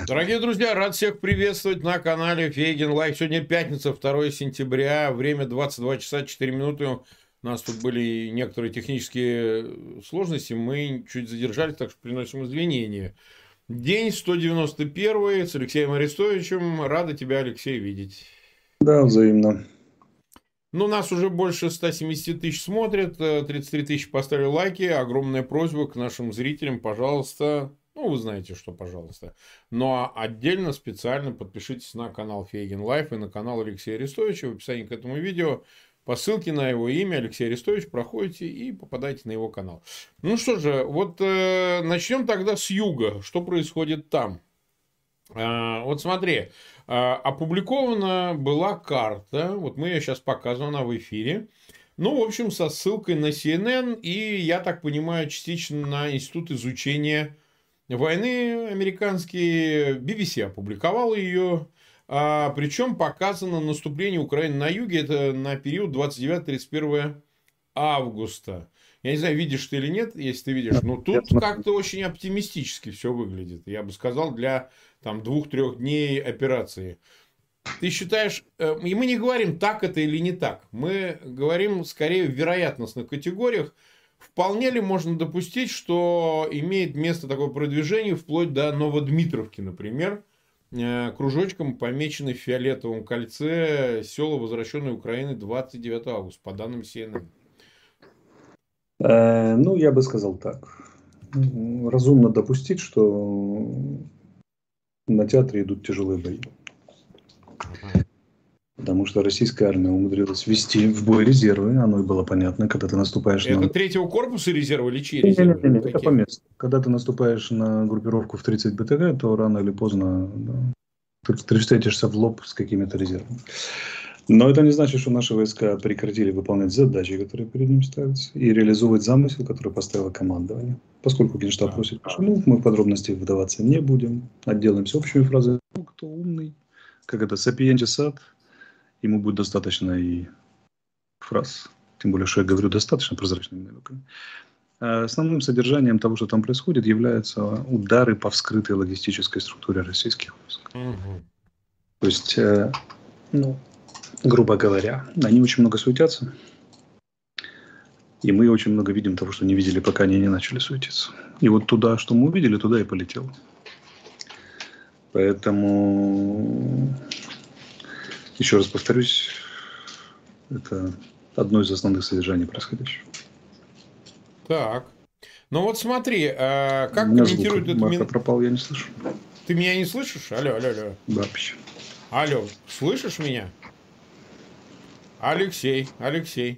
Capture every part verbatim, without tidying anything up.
Дорогие друзья, рад всех приветствовать на канале Фейгин Лайв. Сегодня пятница, второе сентября, время двадцать два часа четыре минуты. У нас тут были некоторые технические сложности, мы чуть задержались, так что приносим извинения. День сто девяносто один с Алексеем Арестовичем. Рада тебя, Алексей, видеть. Да, взаимно. Ну, нас уже больше ста семидесяти тысяч смотрят, тридцать три тысячи поставили лайки. Огромная просьба к нашим зрителям, пожалуйста. Ну, вы знаете, что, пожалуйста. Ну, а отдельно, специально подпишитесь на канал Фейгин Лайф и на канал Алексея Арестовича. В описании к этому видео по ссылке на его имя Алексей Арестович проходите и попадаете на его канал. Ну что же, вот э, начнем тогда с юга. Что происходит там? Э, вот смотри, э, опубликована была карта. Вот мы ее сейчас показываем, она в эфире. Ну, в общем, со ссылкой на си эн эн и, я так понимаю, частично на Институт изучения войны американский. би би си опубликовал ее. А, причем показано наступление Украины на юге. Это на период двадцать девятое - тридцать первое августа. Я не знаю, видишь ты или нет, если ты видишь. Но тут как-то очень оптимистически все выглядит. Я бы сказал, для там двух-трех дней операции. Ты считаешь, и мы не говорим, так это или не так. Мы говорим скорее в вероятностных категориях. Вполне ли можно допустить, что имеет место такое продвижение вплоть до Новодмитровки, например, кружочком помечены в фиолетовом кольце села, возвращенной Украины двадцать девятого августа, по данным си эн эн? Э, ну, я бы сказал так. Разумно допустить, что на театре идут тяжелые бои. Потому что российская армия умудрилась ввести в бой резервы. Оно и было понятно, когда ты наступаешь это на... Это третьего корпуса резервы или чьи резервы? Нет, нет, нет, это по месту. Когда ты наступаешь на группировку в тридцать бэ тэ гэ, то рано или поздно да, ты, ты встретишься в лоб с какими-то резервами. Но это не значит, что наши войска прекратили выполнять задачи, которые перед ним ставятся, и реализовывать замысел, который поставило командование. Поскольку Генштаб да, просит, что ну, мы в подробности вдаваться не будем, отделаемся общими фразами. Ну, кто умный, как это, сапиенти сад, ему будет достаточно и фраз. Тем более, что я говорю достаточно прозрачными намеками. А основным содержанием того, что там происходит, являются удары по вскрытой логистической структуре российских войск. Угу. То есть, э, ну, грубо говоря, они очень много суетятся. И мы очень много видим того, что не видели, пока они не начали суетиться. И вот туда, что мы увидели, туда и полетело. Поэтому, еще раз повторюсь, это одно из основных содержаний происходящего. Так. Ну вот смотри, а как комментирует это... Марка пропал, я не слышу. Ты меня не слышишь? Алло, алло, алло. Вообще. Алло, слышишь меня? Алексей, Алексей.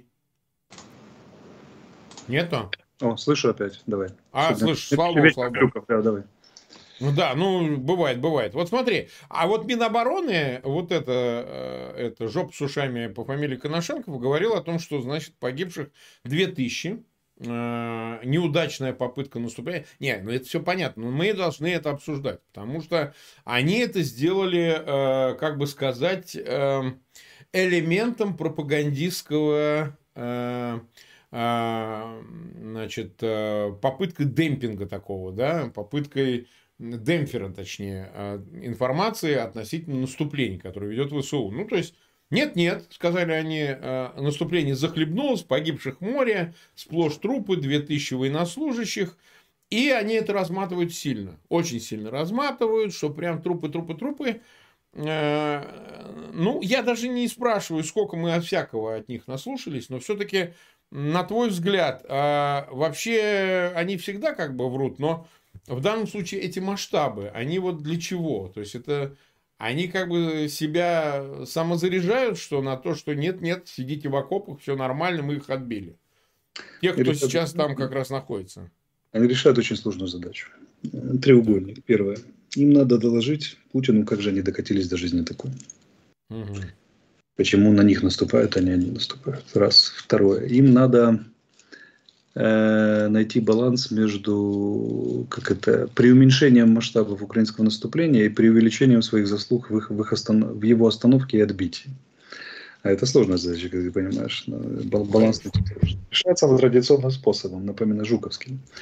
Нету? О, слышу опять, давай. А, Сегодня... слышишь, слава богу, слава богу. Да, давай. Ну да, ну бывает, бывает. Вот смотри, а вот Минобороны, вот это, это жопа с ушами по фамилии Коношенков говорил о том, что, значит, погибших две тысячи, э, неудачная попытка наступления. Не, ну это все понятно, но мы должны это обсуждать, потому что они это сделали, э, как бы сказать, э, элементом пропагандистского... Э, значит, попыткой демпинга такого, да, попыткой демпфера, точнее, информации относительно наступления, которое ведет ВСУ. Ну, то есть, нет-нет, сказали они, наступление захлебнулось, погибших море, сплошь трупы, две тысячи военнослужащих, и они это разматывают сильно, очень сильно разматывают, что прям трупы, трупы, трупы. Ну, я даже не спрашиваю, сколько мы от всякого от них наслушались, но все-таки, на твой взгляд, вообще они всегда как бы врут, но в данном случае эти масштабы, они вот для чего? То есть, это они как бы себя самозаряжают, что на то, что нет-нет, сидите в окопах, все нормально, мы их отбили. Те, кто решают, сейчас там как раз находится. Они решают очень сложную задачу. Треугольник. Так. Первое. Им надо доложить Путину, как же они докатились до жизни такой. Угу. Почему на них наступают, а не они наступают. Раз. Второе. Им надо э, найти баланс между как это, преуменьшением масштабов украинского наступления и преувеличением своих заслуг в, их, в, их останов... в его остановке и отбитии. А это сложная задача, как ты понимаешь. Баланс решается традиционным способом, напоминаю, жуковским.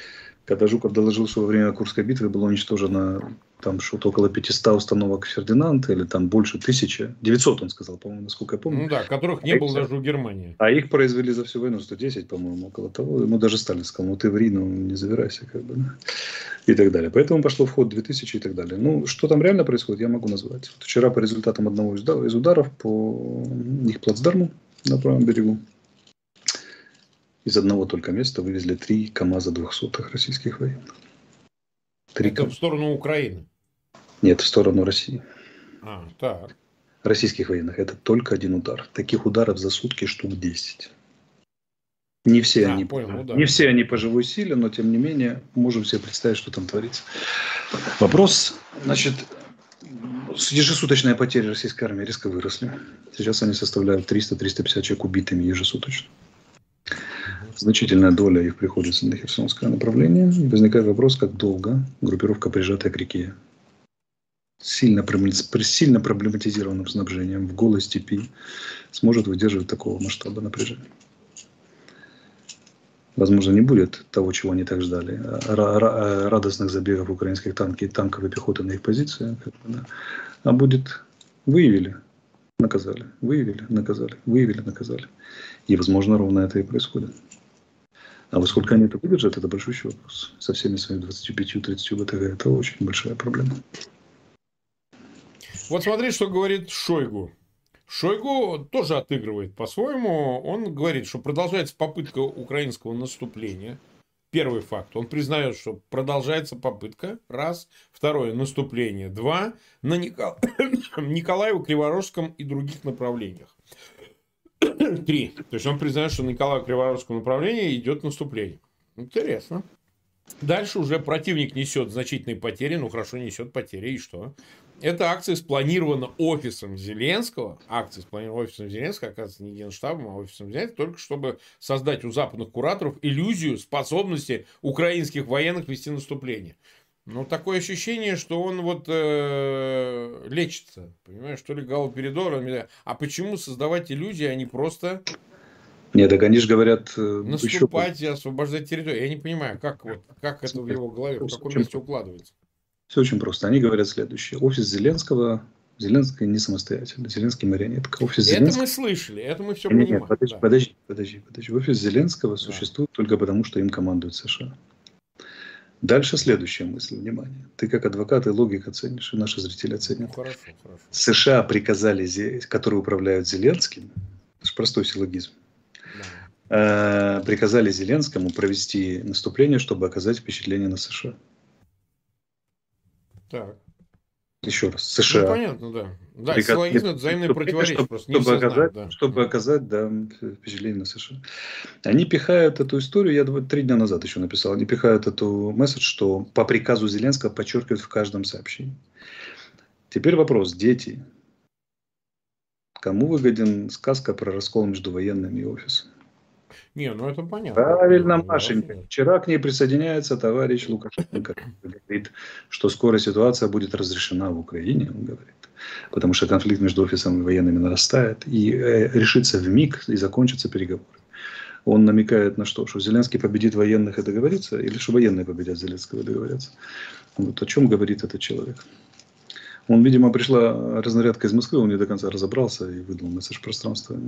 Когда Жуков доложил, что во время Курской битвы было уничтожено там что-то около пятисот установок Фердинанд, или там больше тысячи, девятьсот он сказал, по-моему, насколько я помню. Ну да, которых не а было их, даже у Германии. А их произвели за всю войну сто десять, по-моему, около того. Ему даже Сталин сказал, ну ты ври, ну не завирайся, как бы, да? И так далее. Поэтому пошло в ход две тысячи и так далее. Ну, что там реально происходит, я могу назвать. Вот вчера по результатам одного из ударов по их плацдарму на правом берегу, из одного только места вывезли три КАМАЗа двухсотых российских военных. Три Это КАМАЗа. в сторону Украины? Нет, в сторону России. А, так. Российских военных. Это только один удар. Таких ударов за сутки штук десять. Не все, а, они, понял, не все они по живой силе, но тем не менее можем себе представить, что там творится. Вопрос, значит, ежесуточные потери российской армии резко выросли. Сейчас они составляют триста - триста пятьдесят человек убитыми ежесуточно. Значительная доля их приходится на Херсонское направление. И возникает вопрос, как долго группировка, прижатая к реке, сильно, сильно проблематизированным снабжением в голой степи, сможет выдерживать такого масштаба напряжения. Возможно, не будет того, чего они так ждали. Радостных забегов украинских танков, танков и пехоты на их позиции. А будет выявили, наказали, выявили, наказали, выявили, наказали. И, возможно, ровно это и происходит. А во сколько они это выдержат, это большущий вопрос. Со всеми своими двадцатью пятью - тридцатью ВТГ это очень большая проблема. Вот смотри, что говорит Шойгу. Шойгу тоже отыгрывает по-своему. Он говорит, что продолжается попытка украинского наступления. Первый факт. Он признает, что продолжается попытка. Раз. Второе. Наступление. Два. На Никол... Николаево, Криворожском и других направлениях. Три. То есть он признает, что на Николаево-Криворожском направлении идет наступление. Интересно. Дальше уже противник несет значительные потери. Ну хорошо, несет потери. И что? Эта акция спланирована офисом Зеленского. Акция спланирована офисом Зеленского, оказывается, не Генштабом, а офисом Зеленского, только чтобы создать у западных кураторов иллюзию способности украинских военных вести наступление. Но такое ощущение, что он вот э, лечится. Понимаешь, что ли галоперидолом. А почему создавать иллюзии, а не просто... Нет, так они же говорят... Наступать еще... и освобождать территорию. Я не понимаю, как, вот, как это в его голове, в каком месте укладывается. Все очень просто. Они говорят следующее. Офис Зеленского... Зеленский не самостоятельный. Зеленский марионетка. Офис это Зеленского... мы слышали, это мы все нет, понимаем. Нет, подожди, да. подожди, подожди, подожди. Офис Зеленского да. существует только потому, что им командует США. Дальше следующая мысль, внимание. Ты как адвокат и логик оценишь, и наши зрители оценят. Ну, хорошо, хорошо. США приказали, которые управляют Зеленским, это же простой силлогизм, да. э, приказали Зеленскому провести наступление, чтобы оказать впечатление на США. Так. Еще раз, США. Ну, понятно, да. Да, приказ... силлогизм – это взаимное противоречие. Чтобы, просто чтобы, оказать, знают, да. чтобы оказать да, впечатление на США. Они пихают эту историю, я три дня назад еще написал, они пихают эту месседж, что по приказу Зеленского подчеркивают в каждом сообщении. Теперь вопрос, дети. Кому выгоден сказка про раскол между военными и офисом? Не, ну это понятно. Правильно, Машенька. Вчера к ней присоединяется товарищ Лукашенко. Говорит, что скоро ситуация будет разрешена в Украине, он говорит. Потому что конфликт между офисом и военными нарастает. И э, решится вмиг и закончатся переговоры. Он намекает на что? Что Зеленский победит военных и договорится? Или что военные победят Зеленского и договорятся? Вот о чем говорит этот человек. Он, видимо, пришла разнарядка из Москвы, он не до конца разобрался и выдал месседж пространства,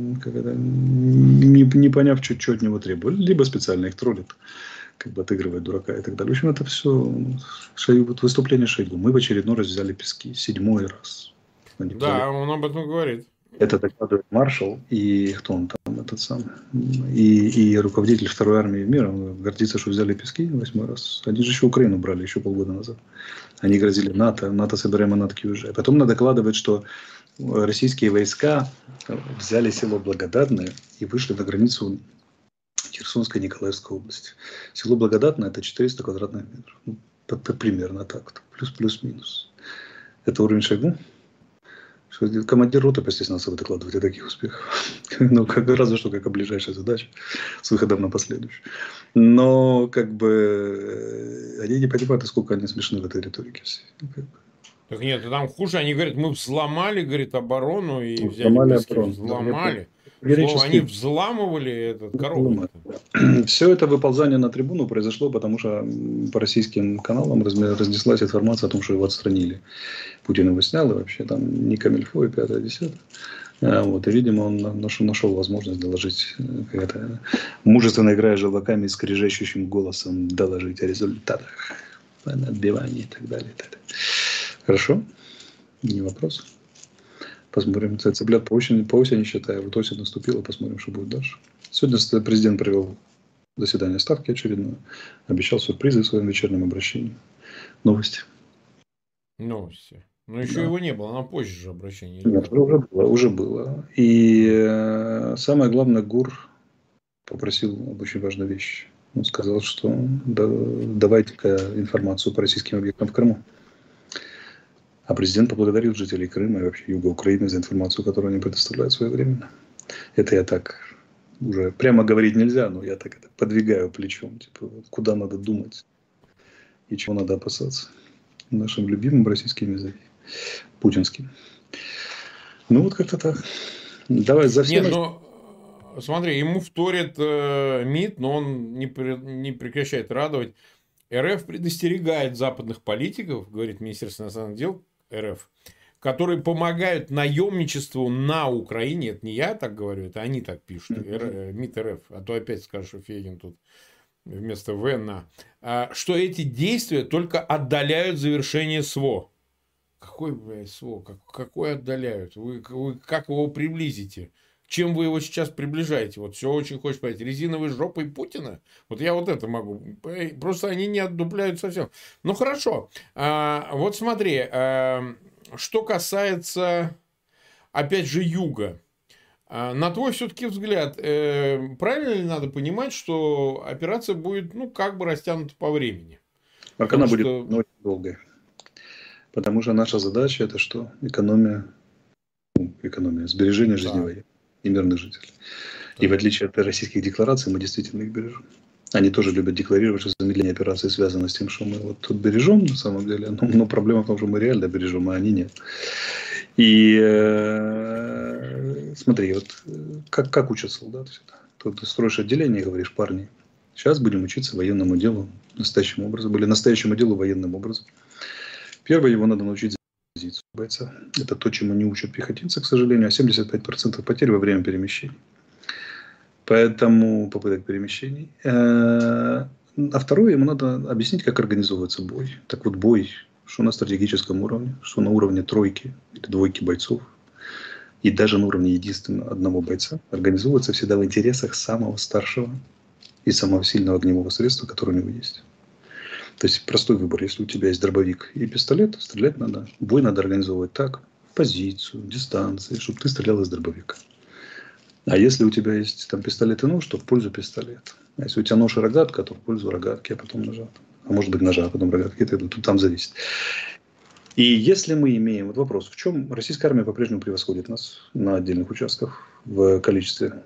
не, не поняв, что, что от него требуют. Либо специально их троллит, как бы отыгрывает дурака и так далее. В общем, это все Шойгу, выступление Шойгу. Мы в очередной раз взяли пески. Седьмой раз. Да, взяли. Он об этом говорит. Это докладывает маршал и кто он там, этот самый, и, и руководитель второй армии мира. Он гордится, что взяли пески восьмой раз. Они же еще Украину брали еще полгода назад. Они грозили НАТО, НАТО собираем манатки уже. Потом она докладывает, что российские войска взяли село Благодатное и вышли на границу Херсонской и Николаевской области. Село Благодатное это четыреста квадратных метров. Ну, примерно так. Плюс-плюс-минус. Это уровень Шойгу. Командир роты, естественно, особо докладывать о таких успехах. Ну, как разве что как о ближайшей задаче с выходом на последующую. Но, как бы, они не понимают, насколько они смешны в этой риторике. Так нет, там хуже. Они говорят, мы взломали, говорит, оборону и взломали взяли пески. оборону. Взломали. Слово, они взламывали этот коробок. Все это выползание на трибуну произошло, потому что по российским каналам разнеслась информация о том, что его отстранили. Путин его снял, и вообще там не камильфо, и пятое, десятое. Вот, и, видимо, он нашел, нашел возможность доложить, как-то мужественно играя желваками, скрежещущим голосом, доложить о результатах отбивания и так далее. И так далее. Хорошо? Не вопрос. Посмотрим. Цыплят по осени, по осени считаю. Вот осень наступила, посмотрим, что будет дальше. Сегодня президент провел заседание Ставки очередное. Обещал сюрпризы в своем вечернем обращении. Новости. Новости. Но еще да. Его не было, на позже же обращение. Нет, уже было, уже было. И э, самое главное, ГУР попросил об очень важной вещи. Он сказал, что да, давайте-ка информацию по российским объектам в Крыму. А президент поблагодарил жителей Крыма и вообще юга Украины за информацию, которую они предоставляют своевременно. Это я так уже прямо говорить нельзя, но я так это подвигаю плечом. Типа, куда надо думать и чего надо опасаться. Нашим любимым российским языком. Путинским. Ну, вот как-то так. Давай за все... Нет, но смотри, ему вторит э, МИД, но он не, не прекращает радовать. РФ предостерегает западных политиков, говорит Министерство иностранных дел РФ, которые помогают наемничеству на Украине. Это не я так говорю, это они так пишут. Mm-hmm. МИД РФ. А то опять скажешь, что Фегин тут вместо В на. А, что эти действия только отдаляют завершение СВО. Какой, блядь, СВО? Как, какой отдаляют? Вы, вы как его приблизите? Чем вы его сейчас приближаете? Вот все очень хочешь понять. Резиновой жопой Путина? Вот я вот это могу. Просто они не отдупляют совсем. Ну, хорошо. А, вот смотри. А, что касается, опять же, юга. А, на твой все-таки взгляд, э, правильно ли надо понимать, что операция будет, ну, как бы растянута по времени? Как она что... будет очень долгой. Потому что наша задача это что? Экономия, ну, экономия, сбережение жизни да. военных и мирных жителей. Да. И в отличие от российских деклараций, мы действительно их бережем. Они тоже любят декларировать, что замедление операции связано с тем, что мы вот тут бережем, на самом деле. Но, но проблема в том, что мы реально бережем, а они нет. И э, смотри, вот как, как учат солдат всегда. Тут ты строишь отделение и говоришь, парни, сейчас будем учиться военному делу настоящим образом, или настоящему делу военным образом. Первое, его надо научить позицию бойца. Это то, чему не учат пехотинцы, к сожалению, а семьдесят пять процентов потерь во время перемещений. Поэтому попыток перемещений. А второе, ему надо объяснить, как организовывается бой. Так вот, бой, что на стратегическом уровне, что на уровне тройки или двойки бойцов, и даже на уровне единственного одного бойца, организовывается всегда в интересах самого старшего и самого сильного огневого средства, которое у него есть. То есть простой выбор. Если у тебя есть дробовик и пистолет, стрелять надо. Бой надо организовывать так. Позицию, дистанции, чтобы ты стрелял из дробовика. А если у тебя есть там пистолет и нож, то в пользу пистолета. А если у тебя нож и рогатка, то в пользу рогатки, а потом ножа. А может быть ножа, а потом рогатки. Это тут там зависит. И если мы имеем... Вот вопрос. В чем российская армия по-прежнему превосходит нас на отдельных участках в количестве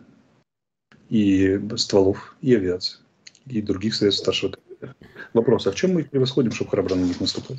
и стволов, и авиации, и других средств старшего калибра? Вопрос, а в чем мы их превосходим, чтобы храбро на них наступать?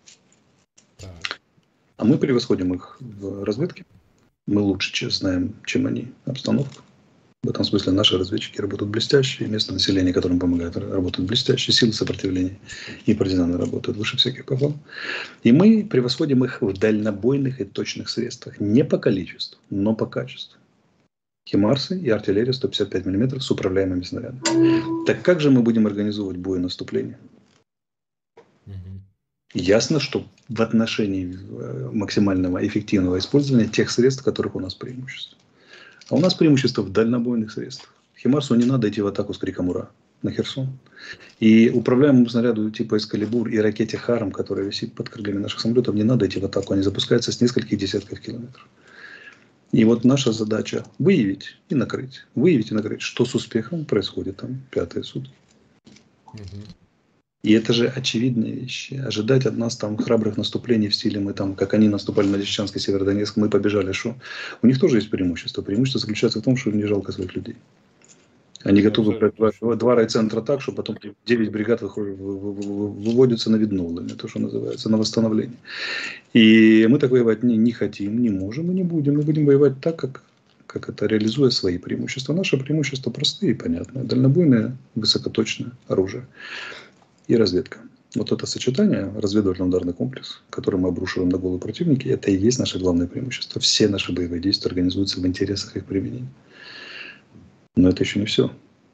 Так. А мы превосходим их в разведке. Мы лучше знаем, чем они, обстановку. В этом смысле наши разведчики работают блестяще, и местное население, которым помогает, работает блестяще, силы сопротивления и партизаны работают выше всяких похвал. И мы превосходим их в дальнобойных и точных средствах. Не по количеству, но по качеству. Химарсы и артиллерия сто пятьдесят пять миллиметров с управляемыми снарядами. Так как же мы будем организовывать бой и наступление? Угу. Ясно, что в отношении максимального эффективного использования тех средств, которых у нас преимущество. А у нас преимущество в дальнобойных средствах. Химарсу не надо идти в атаку с криком «Ура!» на Херсон. И управляемому снаряду типа «Эскалибур» и ракете «Харм», которая висит под крыльями наших самолетов, не надо идти в атаку. Они запускаются с нескольких десятков километров. И вот наша задача выявить и накрыть. Выявить и накрыть, что с успехом происходит там пятые сутки. Угу. И это же очевидные вещи. Ожидать от нас там храбрых наступлений в стиле мы там, как они наступали на Лисичанск и Северодонецк, мы побежали, что? У них тоже есть преимущество. Преимущество заключается в том, что им не жалко своих людей. Они готовы брать два райцентра так, что потом девять бригад выходят, выводятся на Видновление, то, что называется, на восстановление. И мы так воевать не, не хотим, не можем и не будем. Мы будем воевать так, как как это, реализуя свои преимущества. Наши преимущества простые и понятные. Дальнобойное, высокоточное оружие и разведка. Вот это сочетание, разведывательно-ударный комплекс, который мы обрушиваем на голову противника, это и есть наше главное преимущество. Все наши боевые действия организуются в интересах их применения. Но это еще не все.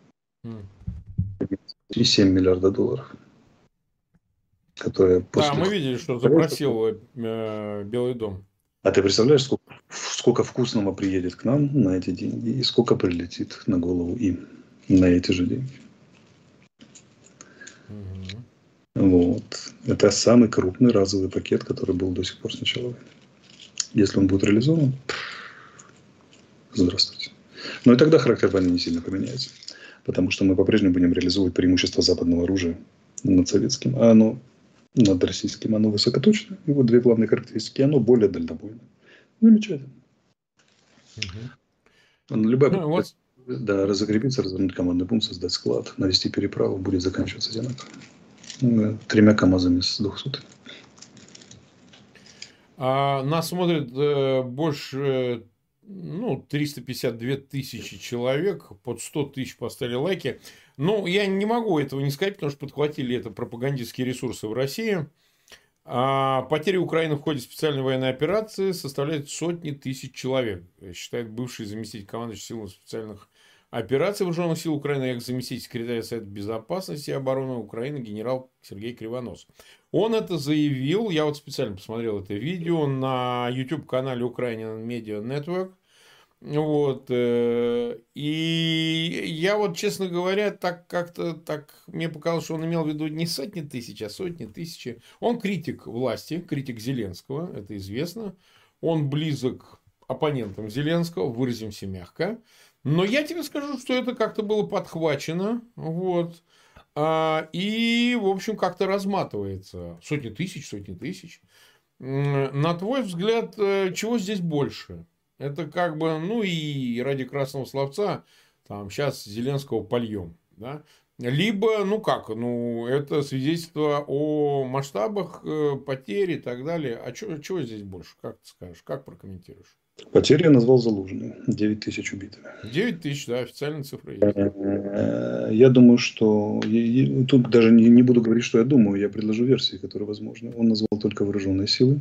И семь миллиардов долларов. Которые после... Да, мы видели, что запросил э, Белый дом. А ты представляешь, сколько, сколько вкусного приедет к нам на эти деньги и сколько прилетит на голову им на эти же деньги. Угу. Вот. Это самый крупный разовый пакет, который был до сих пор с начала войны. Если он будет реализован, здравствуйте. Но и тогда характер войны не сильно поменяется. Потому что мы по-прежнему будем реализовывать преимущество западного оружия над советским. А оно над российским, оно высокоточное. И вот две главные характеристики. Оно более дальнобойное. Замечательно. Угу. Любая ну, вот. Да, разокрепиться, развернуть командный пункт, создать склад, навести переправу, будет заканчиваться одинаково. Тремя КАМАЗами с двухсотыми. А нас смотрит э, больше, ну, триста пятьдесят две тысячи человек, под сто тысяч поставили лайки. Ну, я не могу этого не сказать, потому что подхватили это пропагандистские ресурсы в России. А потери Украины в ходе специальной военной операции составляют сотни тысяч человек, считает бывший заместитель командующего сил специальных операций вооруженных сил Украины, экс-заместитель секретаря Совета безопасности и обороны Украины генерал Сергей Кривонос. Он это заявил, я вот специально посмотрел это видео на YouTube-канале Ukrainian Media Network. Вот. И я вот, честно говоря, так как-то так мне показалось, что он имел в виду не сотни тысяч, а сотни тысяч. Он критик власти, критик Зеленского, это известно. Он близок оппонентам Зеленского, выразимся мягко. Но я тебе скажу, что это как-то было подхвачено. Вот. И, в общем, как-то разматывается. Сотни тысяч, сотни тысяч. На твой взгляд, чего здесь больше? Это как бы, ну и ради красного словца, там, сейчас Зеленского польем, да? Либо, ну как, ну, это свидетельство о масштабах э, потерь и так далее. А чё, чего здесь больше, как ты скажешь, как прокомментируешь? Потери я назвал Залужный, девять тысяч убитыми. девять тысяч, да, официальная цифра есть. Я думаю, что... Тут даже не, не буду говорить, что я думаю, я предложу версии, которые возможны. Он назвал только вооруженные силы.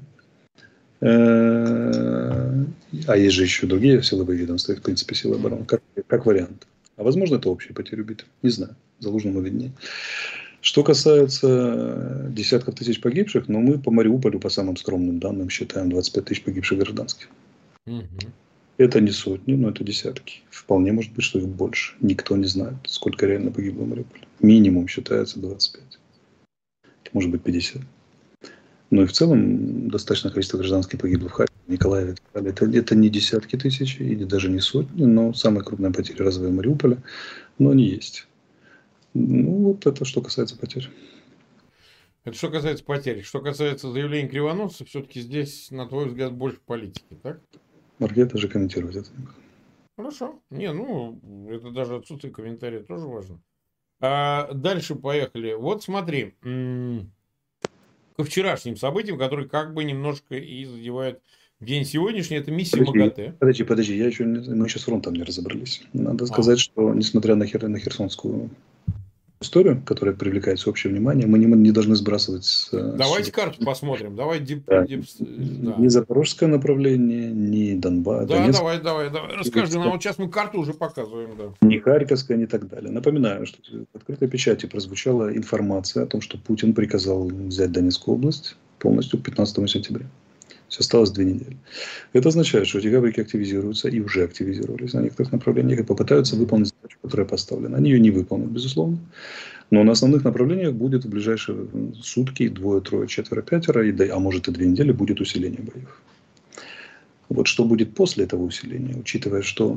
А есть же еще другие силовые ведомства, в принципе, силы обороны, как, как вариант. А возможно, это общие потери убитых. Не знаю. Залужному виднее. Что касается десятков тысяч погибших, ну, мы по Мариуполю, по самым скромным данным, считаем двадцать пять тысяч погибших гражданских. Угу. Это не сотни, но это десятки. Вполне может быть, что их больше. Никто не знает, сколько реально погибло в Мариуполе. Минимум считается двадцать пять. Это может быть пятьдесят. Ну и в целом достаточное количество гражданских погибло в Харькове, Николаеве. Это, это не десятки тысяч, или даже не сотни, но самая крупная потеря разовая Мариуполя, но они есть. Ну, вот это что касается потерь. Это что касается потерь. Что касается заявления Кривоносца, все-таки здесь, на твой взгляд, больше политики, так? Марк, даже комментировать это. Хорошо. Не, ну, это даже отсутствие комментариев тоже важно. А дальше поехали. Вот смотри. Ко вчерашним событиям, которые как бы немножко и задевают день сегодняшний, это миссия подожди, МАГАТЭ. Подожди, подожди, я еще не, мы еще с фронтом не разобрались. Надо сказать, а. что несмотря на, хер, на херсонскую историю, которая привлекает всеобщее внимание, мы не, не должны сбрасывать... С, Давайте с... карту посмотрим. Давай дип, да. дип, да. Ни запорожское направление, ни Донбасс. Да, Донецк, давай, давай, давай. Расскажи нам. Вот сейчас мы карту уже показываем. Да. Ни Харьковское, ни так далее. Напоминаю, что в открытой печати прозвучала информация о том, что Путин приказал взять Донецкую область полностью к пятнадцатому сентября. Все осталось две недели. Это означает, что декабрьки активизируются и уже активизировались на некоторых направлениях и попытаются выполнить задачу, которая поставлена. Они ее не выполнят, безусловно. Но на основных направлениях будет в ближайшие сутки двое, трое, четверо, пятеро, и, а может и две недели будет усиление боев. Вот что будет после этого усиления, учитывая, что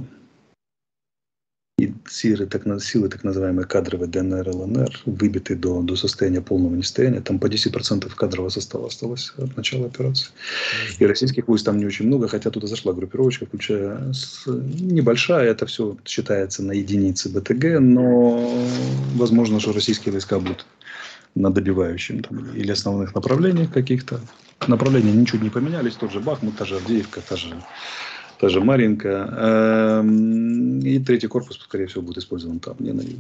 и силы, так, силы так называемые кадровые ДНР, ЛНР выбиты до, до состояния полного несостояния. Там по десять процентов кадрового состава осталось от начала операции. И российских войск там не очень много, хотя туда зашла группировочка, включая с, небольшая, это все считается на единицы БТГ, но возможно, что российские войска будут на добивающем там, или основных направлениях каких-то. Направления ничего не поменялись, тот же Бахмут, та же Авдеевка, та же та же Марьинка. И третий корпус, скорее всего, будет использован там, не на юге.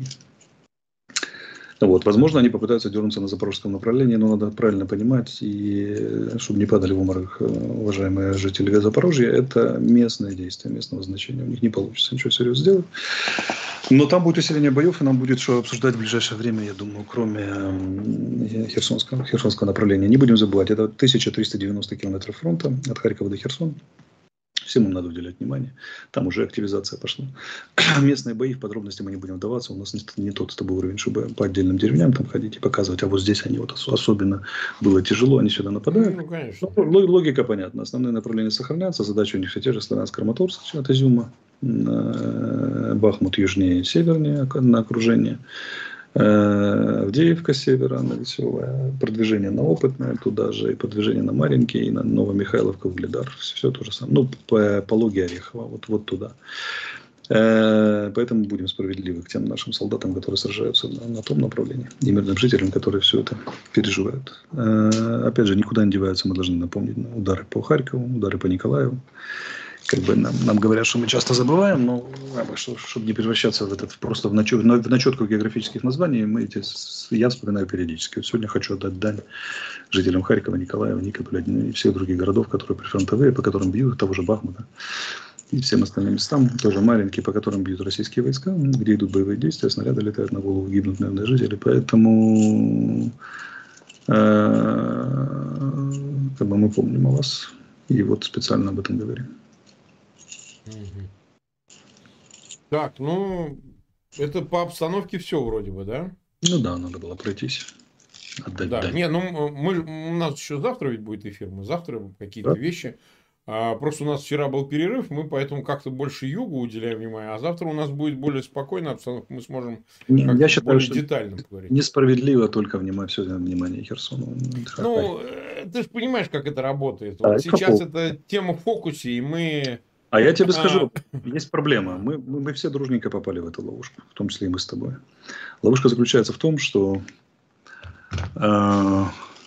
Вот. Возможно, они попытаются дернуться на запорожском направлении, но надо правильно понимать, и чтобы не падали в обморок уважаемые жители Запорожья, это местное действие, местного значения. У них не получится ничего серьезного сделать. Но там будет усиление боев, и нам будет что обсуждать в ближайшее время, я думаю, кроме Херсонского, Херсонского направления. Не будем забывать, это тысяча триста девяносто километров фронта от Харькова до Херсона. Всему надо уделять внимание. Там уже активизация пошла. Местные бои, в подробности мы не будем вдаваться. У нас не, не тот с тобой уровень, чтобы по отдельным деревням там ходить и показывать. А вот здесь они вот особенно было тяжело, они сюда нападают. Ну, конечно. Ну, логика понятна. Основные направления сохранятся. Задачи у них все те же. Славянск-Краматорск от Изюма. Бахмут южнее, севернее на окружение. Авдеевка с севера, на Веселое, продвижение на Опытное, туда же и продвижение на Марьинке, и на Новомихайловка, Угледар, все то же самое. Ну, по, по логе Орехова, вот, вот туда. Поэтому будем справедливы к тем нашим солдатам, которые сражаются на, на том направлении, и мирным жителям, которые все это переживают. Опять же, никуда не деваются, мы должны напомнить, удары по Харькову, удары по Николаеву. Как бы нам, нам говорят, что мы часто забываем, но что, чтобы не превращаться в этот просто в, начет, в начетку географических названий, мы эти, я вспоминаю периодически. Вот сегодня хочу отдать дань жителям Харькова, Николаева, Никополя и всех других городов, которые прифронтовые, по которым бьют, того же Бахмута и всем остальным местам, тоже маленькие, по которым бьют российские войска, где идут боевые действия, снаряды летают на голову, гибнут мирные жители. Поэтому э, как бы мы помним о вас и вот специально об этом говорим. Так, ну, это по обстановке все вроде бы, да? Ну да, надо было пройтись. Отдать да, дань. не, ну мы, у нас еще завтра ведь будет эфир, мы завтра какие-то да? вещи. А, просто у нас вчера был перерыв, мы поэтому как-то больше югу уделяем внимание, а завтра у нас будет более спокойная обстановка, мы сможем не, я считаю, более что детально поговорить. Несправедливо только внимание, все внимание Херсону. Ну, ты же понимаешь, как это работает. Вот а сейчас это, это тема в фокусе, и мы... А я тебе скажу, есть проблема. Мы, мы, мы все дружненько попали в эту ловушку, в том числе и мы с тобой. Ловушка заключается в том, что э,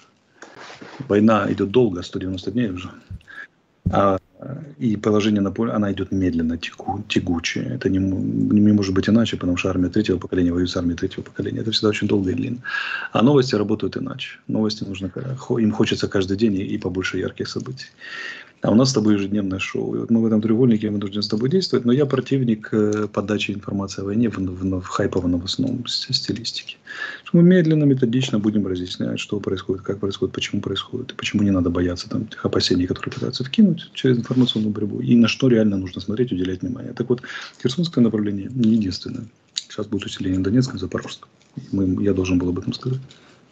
война идет долго, сто девяносто дней уже. А, и положение на поле, она идет медленно, тягу, тягуче. Это не, не может быть иначе, потому что армия третьего поколения воюет с армией третьего поколения. Это всегда очень долго и длинно. А новости работают иначе. Новости нужно, им хочется каждый день и побольше ярких событий. А у нас с тобой ежедневное шоу. И вот мы в этом треугольнике вынуждены с тобой действовать. Но я противник подачи информации о войне в, в, в хайпово-новостном стилистике. Мы медленно, методично будем разъяснять, что происходит, как происходит, почему происходит. И почему не надо бояться там, тех опасений, которые пытаются вкинуть через информационную борьбу. И на что реально нужно смотреть, уделять внимание. Так вот, Херсонское направление не единственное. Сейчас будет усиление Донецка и Запорожска. Мы, я должен был об этом сказать.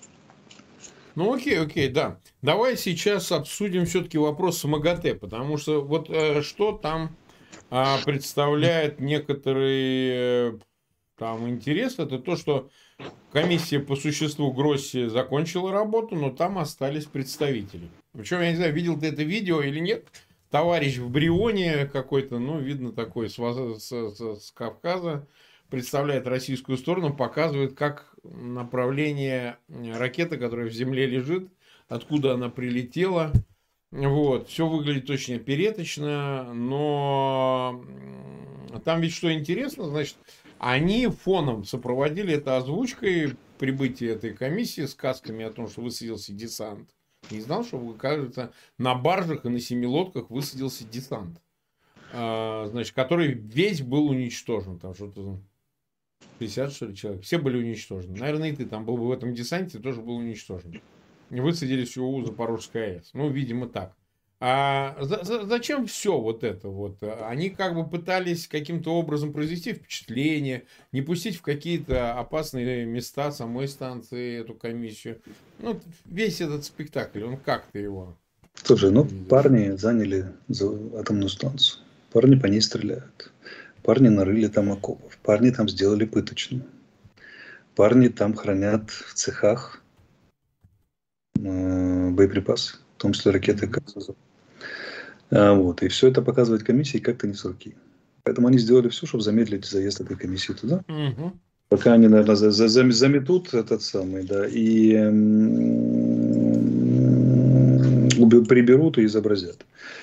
Ну, окей, окей, да. Давай сейчас обсудим все-таки вопрос МАГАТЭ, потому что вот э, что там э, представляет некоторый э, там интерес, это то, что комиссия по существу Гросси закончила работу, но там остались представители. Причем, я не знаю, видел ты это видео или нет, товарищ в Брионе какой-то, ну, видно, такой с, с, с, с Кавказа, представляет российскую сторону, показывает, как направление ракеты, которая в земле лежит, откуда она прилетела. Вот. Все выглядит очень опереточно, но там ведь что интересно, значит, они фоном сопроводили это озвучкой прибытия этой комиссии, сказками о том, что высадился десант. Не знал, что, кажется, на баржах и на семилодках высадился десант, значит, который весь был уничтожен. Там что-то пятьдесят, что ли, человек. Все были уничтожены. Наверное, и ты там был бы в этом десанте, тоже был уничтожен. Высадили всю у Запорожской АЭС. Ну, видимо, так. А за, за, зачем все вот это вот? Они как бы пытались каким-то образом произвести впечатление, не пустить в какие-то опасные места самой станции эту комиссию. Ну, весь этот спектакль, он как-то его... Слушай, ну, парни заняли атомную станцию. Парни по ней стреляют. Парни нарыли там окопов. Парни там сделали пыточную. Парни там хранят в цехах э, боеприпасы, в том числе ракеты КСЗ. А, вот. И все это показывает комиссии как-то не с руки. Поэтому они сделали все, чтобы замедлить заезд этой комиссии туда. Угу. Пока они, наверное, за, за, заметут этот самый, да, и м- приберут и изобразят.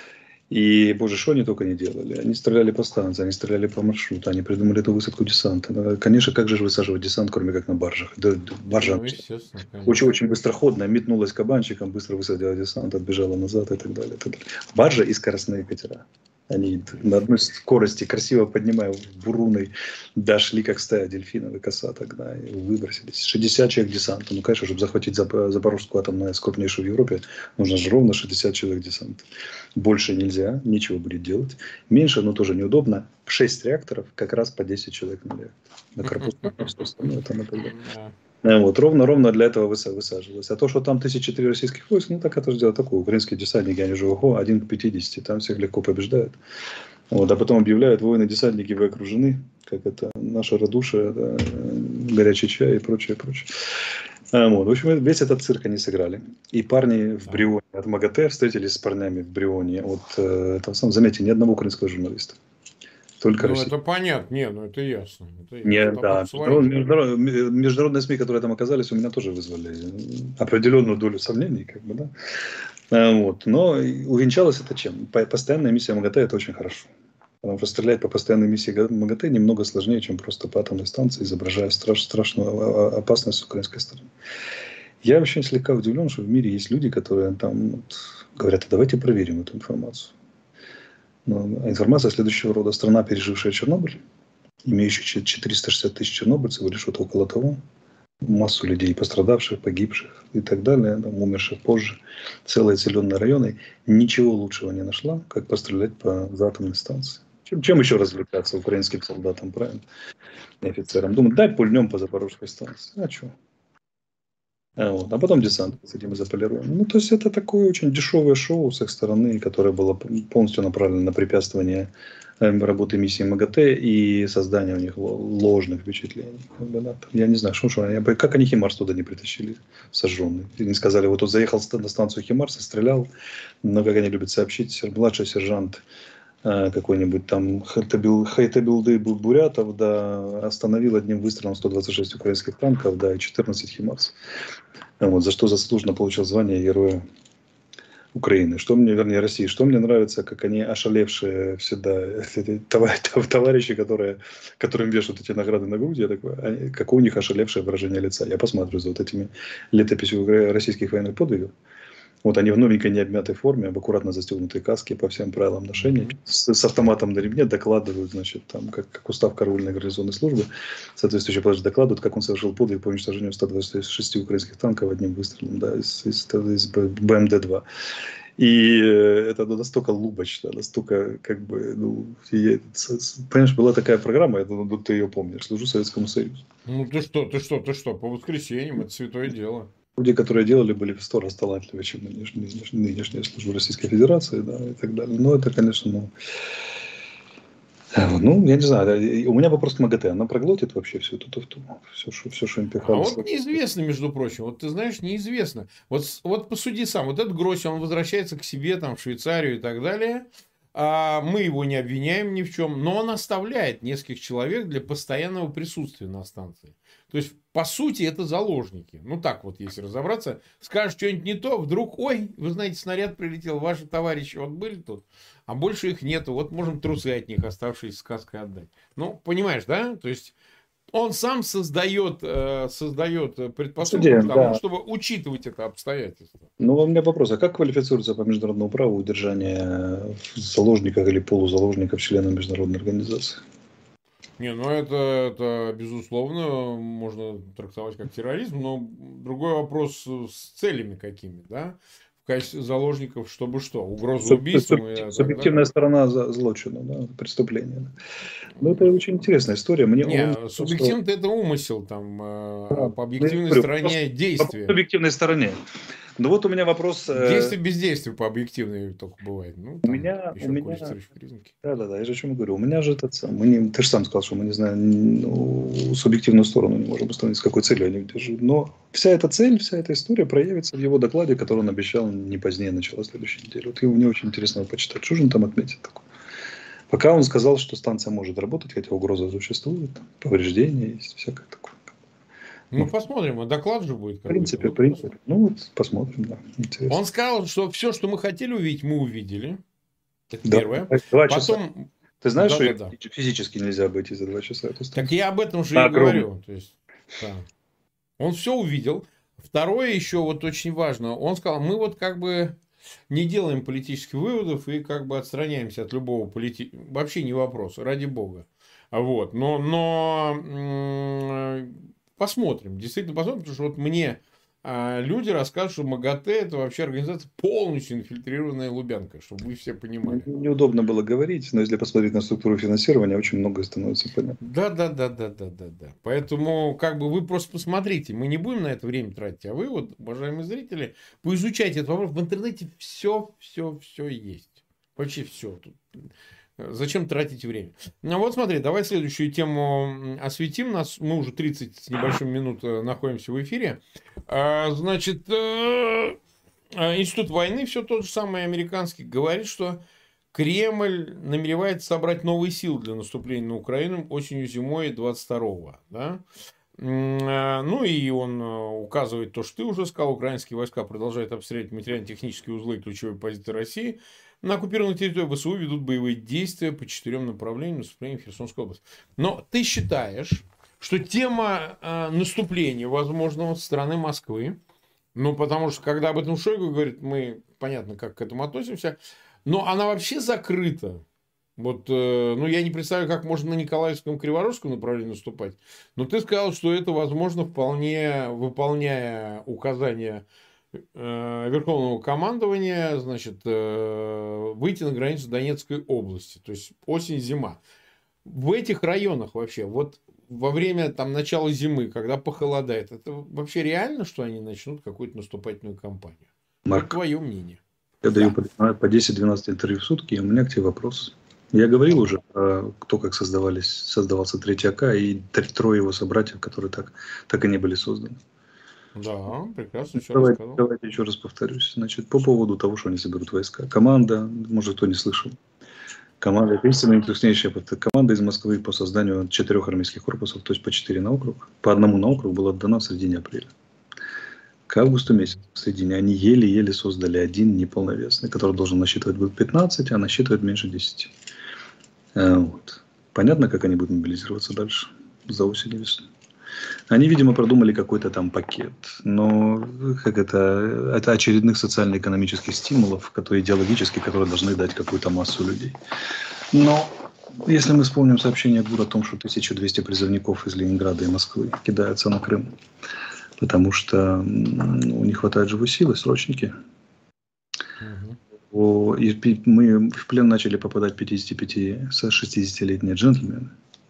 И, боже, что они только не делали. Они стреляли по станции, они стреляли по маршруту, они придумали эту высадку десанта. Ну, конечно, как же высаживать десант, кроме как на баржах? Да, да, баржа Ну, естественно, конечно. очень-очень быстроходная, метнулась кабанчиком, быстро высадила десант, отбежала назад и так далее. И так далее. Баржа и скоростные катера. Они на одной скорости, красиво поднимая буруны, дошли, как стая дельфинов и коса тогда, и выбросились. шестьдесят человек десанта. Ну, конечно, чтобы захватить Запорожскую атомную АЭС, крупнейшую в Европе, нужно же ровно шестьдесят человек десанта. Больше нельзя, нечего будет делать. Меньше, но тоже неудобно. шесть реакторов, как раз по десять человек на реактор. На корпусную, все остальное там и так далее. Вот, ровно-ровно для этого высаживалось. А то, что там тысяча три российских войск, ну так это же дело такое. Украинские десантники, они же ого, один к пятидесяти, там всех легко побеждают. Вот, а потом объявляют, воины-десантники, вы окружены, как это, наше радушие, да, горячий чай и прочее, прочее. А, вот, в общем, весь этот цирк они сыграли. И парни в Брионе от МАГАТЭ встретились с парнями в Брионе. Вот, э, там, сам, заметьте, ни одного украинского журналиста. Только ну, Россия. это понятно. Не, ну это ясно. Это ясно. Не, да. Международные, международные СМИ, которые там оказались, у меня тоже вызвали определенную долю сомнений. Как бы, да. Вот. Но увенчалось это чем? Постоянная миссия МАГАТЭ – это очень хорошо. Потому что стрелять по постоянной миссии МАГАТЭ немного сложнее, чем просто по атомной станции, изображая страш, страшную опасность с украинской стороны. Я вообще слегка удивлен, что в мире есть люди, которые там вот, говорят, а давайте проверим эту информацию. Но информация следующего рода. Страна, пережившая Чернобыль, имеющая четыреста шестьдесят тысяч чернобыльцев или что-то около того, массу людей пострадавших, погибших и так далее, там, умерших позже, целые отселенные районы, ничего лучшего не нашла, как пострелять по атомной станции. Чем, чем еще развлекаться украинским солдатам, правильно? И офицерам. Думают, дай пульнем по Запорожской станции. А что? А, вот. А потом десант с этим заполируем. Ну, то есть, это такое очень дешевое шоу с их стороны, которое было полностью направлено на препятствование работы миссии МАГАТЭ и создание у них ложных впечатлений. Я не знаю, что, что, как они Химарс туда не притащили сожженный. И не сказали, вот он заехал на станцию Химарса, стрелял, но, как они любят сообщить, младший сержант какой-нибудь там Хайтабилды Бурятов, да, остановил одним выстрелом сто двадцать шесть украинских танков, да, и четырнадцать Химарс. Вот, за что заслуженно получил звание Героя Украины. Что мне, вернее, России. Что мне нравится, как они ошалевшие всегда товарищи, которые, которым вешают эти награды на груди, я такой, они, какое у них ошалевшее выражение лица. Я посмотрю за вот этими летописью российских военных подвигов. Вот они в новенькой необмятой форме, в аккуратно застегнутой каске по всем правилам ношения, mm-hmm. с, с автоматом на ремне докладывают, значит, там, как, как устав караульной гарнизонной службы, соответствующий положение докладывают, как он совершил подвиг по уничтожению ста двадцати шести украинских танков одним выстрелом, да, из, из, из бэ эм дэ два. И это настолько лубочно, настолько, как бы, ну, я, понимаешь, была такая программа, я думаю, ты ее помнишь, «Служу Советскому Союзу». Ну, ты что, ты что, ты что, по воскресеньям, это святое дело. Люди, которые делали, были в сто раз талантливее, чем нынешняя, нынешняя служба Российской Федерации, да, и так далее. Но это, конечно, ну, ну, я не знаю, у меня вопрос к МАГАТЭ, она проглотит вообще всю эту туфту, все, что, все, что им пихалось. А вот неизвестно, между прочим, вот ты знаешь, неизвестно. Вот, вот посуди сам, вот этот Гросси, он возвращается к себе, там, в Швейцарию и так далее, а мы его не обвиняем ни в чем, но он оставляет нескольких человек для постоянного присутствия на станции. То есть, по сути, это заложники. Ну, так вот, если разобраться, скажешь что-нибудь не то, вдруг, ой, вы знаете, снаряд прилетел, ваши товарищи вот были тут, а больше их нету, вот можем трусы от них, оставшиеся сказкой, отдать. Ну, понимаешь, да? То есть, он сам создает, создает предпосылки к тому, да. чтобы учитывать это обстоятельство. Ну, у меня вопрос, а как квалифицируется по международному праву удержание заложников или полузаложников членов международной организации? Не, ну это, это, безусловно, можно трактовать как терроризм, но другой вопрос с целями какими, да? В качестве заложников, чтобы что? Угроза убийством? Субъективная, субъективная сторона злочина, да, преступления. Ну, это очень интересная история. Мне Не, он, субъективно что... это умысел, там, да, по объективной говорю, стороне действия. По объективной стороне. Ну, вот у меня вопрос... Действие без действия по объективной только бывает. Ну, там у меня... еще у меня... корректирующие признаки. Да-да-да, я же о чем говорю. У меня же этот сам... Мы не... Ты же сам сказал, что мы не знаем ну, субъективную сторону, не можем установить, с какой целью они держат. Но вся эта цель, вся эта история проявится в его докладе, который он обещал не позднее начала следующей недели. Вот его мне очень интересно почитать. Что же он там отметит такое? Пока он сказал, что станция может работать, хотя угроза существует, повреждения есть, всякое такое. Ну, посмотрим, а доклад же будет. В принципе, в принципе. Ну, вот посмотрим, да. Интересно. Он сказал, что все, что мы хотели увидеть, мы увидели. Это первое. Два часа. Потом... Ты знаешь, да, что да, да. физически нельзя обойти за два часа эту станцию? Так я об этом же На и огромном. говорю. То есть, да. Он все увидел. Второе еще вот очень важно. Он сказал, мы вот как бы не делаем политических выводов и как бы отстраняемся от любого политики. Вообще не вопрос, ради бога. Вот. Но, но м- посмотрим. Действительно посмотрим, потому что вот мне а, люди рассказывают, что МАГАТЭ это вообще организация полностью инфильтрированная Лубянка, чтобы вы все понимали. Неудобно было говорить, но если посмотреть на структуру финансирования, очень многое становится понятно. Да, да, да, да, да, да, да. Поэтому, как бы вы просто посмотрите, мы не будем на это время тратить, а вы, вот, уважаемые зрители, поизучайте этот вопрос. В интернете все, все, все есть. Вообще все. Тут зачем тратить время? Ну вот смотри, давай следующую тему осветим. Нас, мы уже тридцать с небольшим минут находимся в эфире. А, значит, Институт войны, все тот же самый американский, говорит, что Кремль намеревается собрать новые силы для наступления на Украину осенью-зимой двадцать второго. Да? Ну и он указывает то, что ты уже сказал. Украинские войска продолжают обстрелять материально-технические узлы и ключевые позиции России. На оккупированной территории ВСУ ведут боевые действия по четырем направлениям наступления в Херсонскую область. Но ты считаешь, что тема э, наступления возможного со стороны Москвы, ну потому что когда об этом Шойгу говорит, мы понятно, как к этому относимся, но она вообще закрыта. Вот, э, ну, я не представляю, как можно на Николаевском Криворожском направлении наступать. Но ты сказал, что это возможно вполне, выполняя указания э, Верховного командования, значит, э, выйти на границу Донецкой области. То есть осень-зима. В этих районах вообще, вот во время там, начала зимы, когда похолодает, это вообще реально, что они начнут какую-то наступательную кампанию? Марк, вот твое мнение. Я да. даю по десять-двенадцать интервью в сутки, и у меня к тебе вопрос. Я говорил уже про то, как создавались, создавался третий АК и трое его собратьев, которые так, так и не были созданы. Да, прекрасно, еще давайте, рассказал. давайте еще раз повторюсь. Значит, по поводу того, что они соберут войска. Команда, может, кто не слышал. Команда, это истинно интереснейшая команда из Москвы по созданию четырех армейских корпусов, то есть по четыре на округ. По одному на округ было отдано в середине апреля. К августу месяцу в середине они еле-еле создали один неполновесный, который должен насчитывать будет пятнадцать, а насчитывает меньше десяти. Вот. Понятно, как они будут мобилизироваться дальше за осень и весну. Они, видимо, продумали какой-то там пакет, но как это, это очередных социально-экономических стимулов, которые идеологически, которые должны дать какую-то массу людей. Но если мы вспомним сообщение ГУР о том, что тысяча двести призывников из Ленинграда и Москвы кидаются на Крым, потому что ну, не хватает живой силы, срочники. Угу. И мы в плен начали попадать пятидесяти-шестидесятилетние джентльмены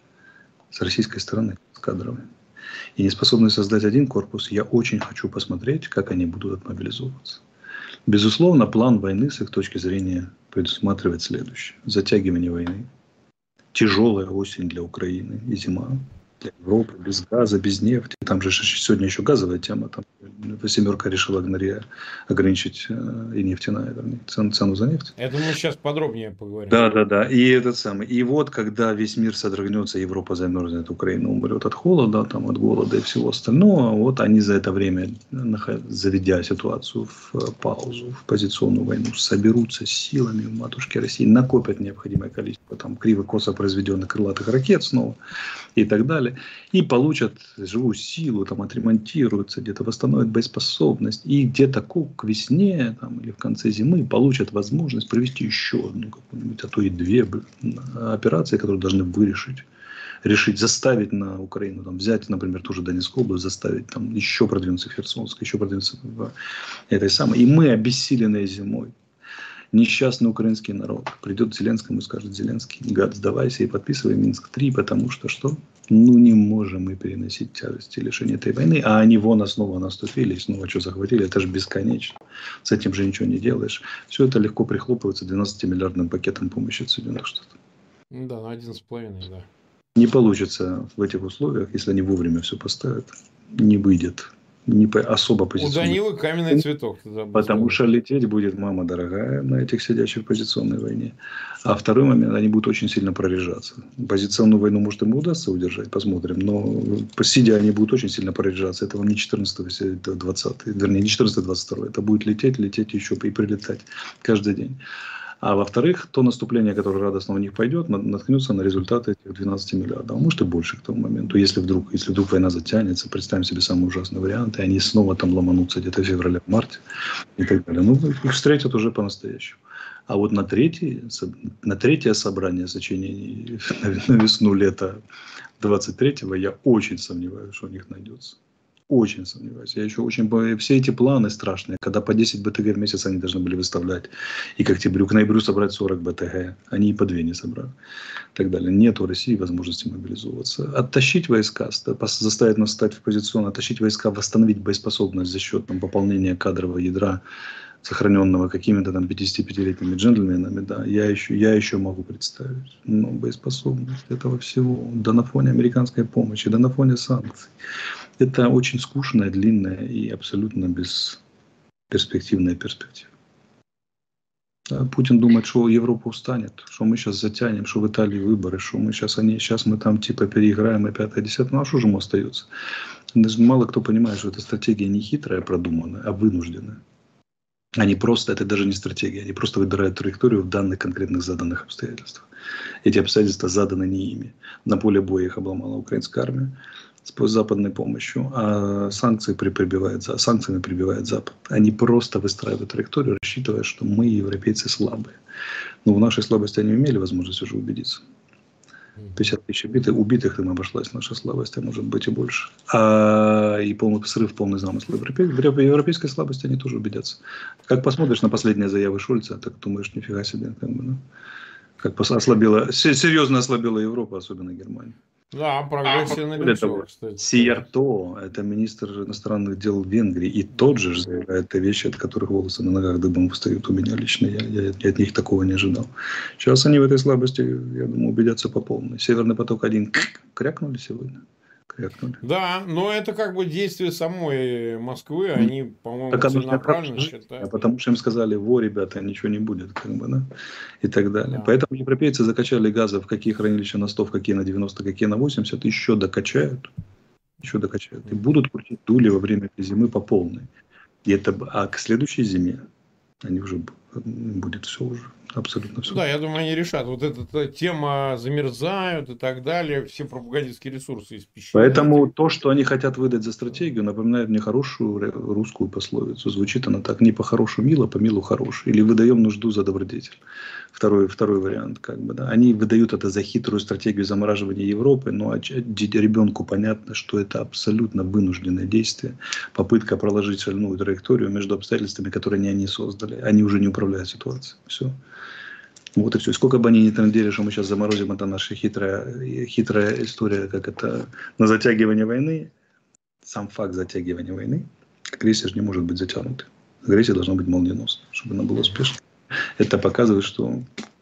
с российской стороны, с кадровой. И не способны создать один корпус, я очень хочу посмотреть, как они будут отмобилизовываться. Безусловно, план войны с их точки зрения предусматривает следующее. Затягивание войны, тяжелая осень для Украины и зима для Европы, без газа, без нефти. Там же сегодня еще газовая тема. Там семерка решила ограничить и нефтяная, вернее, цену, цену за нефть. Это мы сейчас подробнее поговорим. Да, да, да. И этот самый. И вот, когда весь мир содрогнется, Европа замерзнет, Украина умрет от холода, там, от голода и всего остального, вот они за это время, заведя ситуацию в паузу, в позиционную войну, соберутся с силами матушки России, накопят необходимое количество там криво-косо произведенных крылатых ракет снова и так далее, и получат живую силу, там, отремонтируются, где-то восстановят боеспособность, и где-то к весне там, или в конце зимы получат возможность провести еще одну какую-нибудь, а то и две операции, которые должны вырешить, решить, заставить на Украину, там, взять, например, ту же Донецкую область, заставить там еще продвинуться в Херсонск, еще продвинуться в этой самой. И мы, обессиленные зимой, несчастный украинский народ придет к Зеленскому и скажет: Зеленский, гад, сдавайся и подписывай Минск три, потому что что? Ну, не можем мы переносить тяжести лишения этой войны, а они вон снова наступили и снова что захватили, это же бесконечно. С этим же ничего не делаешь. Все это легко прихлопывается двенадцатимиллиардным пакетом помощи от Соединенных Штатов. Да, на один с половиной, да. Не получится в этих условиях, если они вовремя все поставят, не выйдет. Не по, особо позиционно. У Данилы каменный цветок. Потому что лететь будет, мама дорогая, на этих сидящих в позиционной войне. А второй момент, они будут очень сильно проряжаться. Позиционную войну, может, им удастся удержать, посмотрим. Но сидя, они будут очень сильно проряжаться. Это вам не четырнадцатый двадцатый, вернее, не четырнадцатый двадцать второй. Это будет лететь, лететь еще и прилетать каждый день. А во-вторых, то наступление, которое радостно у них пойдет, наткнется на результаты этих двенадцати миллиардов. А может и больше к тому моменту. Если вдруг, если вдруг война затянется, представим себе самый ужасный вариант, и они снова там ломанутся где-то в феврале-марте и так далее. Ну, их встретят уже по-настоящему. А вот на третье, на третье собрание сочинений на весну-лето двадцать третьего я очень сомневаюсь, что у них найдется. Очень сомневаюсь. Я еще очень боюсь. Все эти планы страшные, когда по десять БТГ в месяц они должны были выставлять. И к октябрю, к ноябрю собрать сорок БТГ. Они и по две не собрали. И так далее. Нет у России возможности мобилизовываться. Оттащить войска, заставить нас стать в позиционно, оттащить войска, восстановить боеспособность за счет там, пополнения кадрового ядра, сохраненного какими-то там пятидесятипятилетними джентльменами, да, я еще, я еще могу представить. Но боеспособность этого всего, да на фоне американской помощи, да на фоне санкций. Это очень скучная, длинная и абсолютно бесперспективная перспектива. Путин думает, что Европа устанет, что мы сейчас затянем, что в Италии выборы, что мы сейчас, они, сейчас мы там типа переиграем и пятое, десятое. Ну а что же ему остается? Даже мало кто понимает, что эта стратегия не хитрая, продуманная, а вынужденная. Они просто, это даже не стратегия, они просто выбирают траекторию в данных конкретных заданных обстоятельствах. Эти обстоятельства заданы не ими. На поле боя их обломала украинская армия с западной помощью, а санкции прибивает, санкциями прибивает Запад. Они просто выстраивают траекторию, рассчитывая, что мы, европейцы, слабые. Но в нашей слабости они имели возможность уже убедиться. пятьдесят тысяч убитых, убитых им обошлась наша слабость, а может быть и больше. А, и полный срыв, полный замысел. В европейской слабости они тоже убедятся. Как посмотришь на последние заявы Шольца, так думаешь, нифига себе. Как, бы, ну, как ослабила, серьезно ослабила Европа, особенно Германия. Да, прогрессия налицо, кстати. Сиярто, это министр иностранных дел Венгрии, и тот же заявляет те вещи, от которых волосы на ногах дыбом встают у меня лично. Я, я, я от них такого не ожидал. Сейчас они в этой слабости, я думаю, убедятся по полной. Северный поток один крякнули сегодня. Крякнули. Да, но это как бы действие самой Москвы, они, по-моему, целенаправленно считают. Потому что им сказали, во, ребята, ничего не будет, как бы, да, и так далее. Да. Поэтому европейцы закачали газы в какие хранилища на сто, в какие на девяносто, какие на восемьдесят, еще докачают, еще докачают. И будут крутить дули во время этой зимы по полной. И это, а к следующей зиме они уже будет все уже. Абсолютно все. Да, я думаю, они решат. Вот эта тема замерзают и так далее, все пропагандистские ресурсы из пищи. Поэтому то, что они хотят выдать за стратегию, напоминает мне хорошую русскую пословицу. Звучит она так: не по-хорошему мило, по милу хорош. Или выдаем нужду за добродетель. Второй, второй вариант. Как бы, да. Они выдают это за хитрую стратегию замораживания Европы, но ребенку понятно, что это абсолютно вынужденное действие. Попытка проложить шальную траекторию между обстоятельствами, которые не они создали. Они уже не управляют ситуацией. Все. Вот и все. Сколько бы они ни трындели, что мы сейчас заморозим, это наша хитрая, хитрая история, как это на затягивание войны. Сам факт затягивания войны, агрессия же не может быть затянутой. Агрессия должна быть молниеносной, чтобы она была успешной. Это показывает, что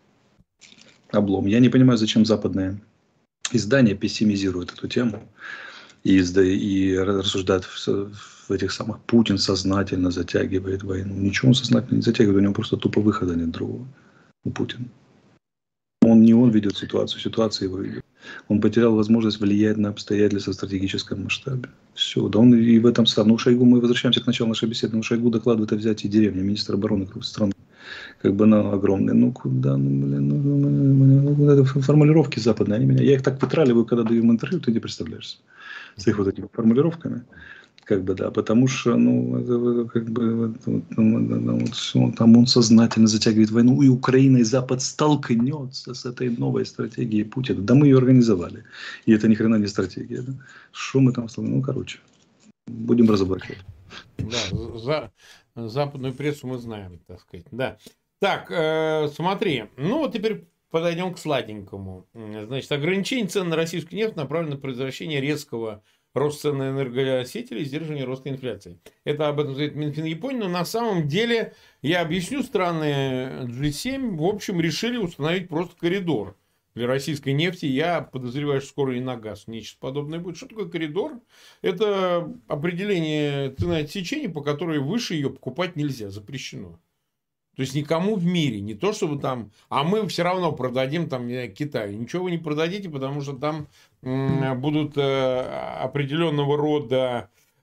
облом. Я не понимаю, зачем западные издания пессимизируют эту тему и, и рассуждают в, в этих самых: Путин сознательно затягивает войну. Ничего он сознательно не затягивает, у него просто тупо выхода нет другого. У Путина. Он не он ведет ситуацию, ситуация его ведет. Он потерял возможность влиять на обстоятельства в стратегическом масштабе. Все, да он и в этом сам. Ну, Шойгу, мы возвращаемся к началу нашей беседы. Ну, Шойгу докладывает о взятии деревни, министр обороны страны. Как бы она огромная. Ну, куда, ну, блин, ну, ну, ну, ну, это формулировки западные, они меня. Я их так вытраливаю, когда даю им интервью, ты не представляешь. С их вот этими формулировками. Как бы, да, потому что, ну, это, как бы, вот, вот, все, там он сознательно затягивает войну, и Украина, и Запад столкнется с этой новой стратегией Путина. Да мы ее организовали, и это ни хрена не стратегия. Да? Что мы там столкнулись? Ну, короче, будем разоблачать. Да, за, западную прессу мы знаем, так сказать, да. Так, э, смотри, ну, вот теперь подойдем к сладенькому. Значит, ограничение цен на российскую нефть направлено на предотвращение резкого рост цен на энергоносители и сдерживание роста инфляции. Это об этом говорит Минфин Японии, но на самом деле, я объясню, страны джи семь, в общем, решили установить просто коридор для российской нефти. Я подозреваю, что скоро и на газ нечто подобное будет. Что такое коридор? Это определение цены отсечения, по которой выше ее покупать нельзя, запрещено. То есть никому в мире, не то чтобы там, а мы все равно продадим там Китаю. Ничего вы не продадите, потому что там м, будут э, определенного рода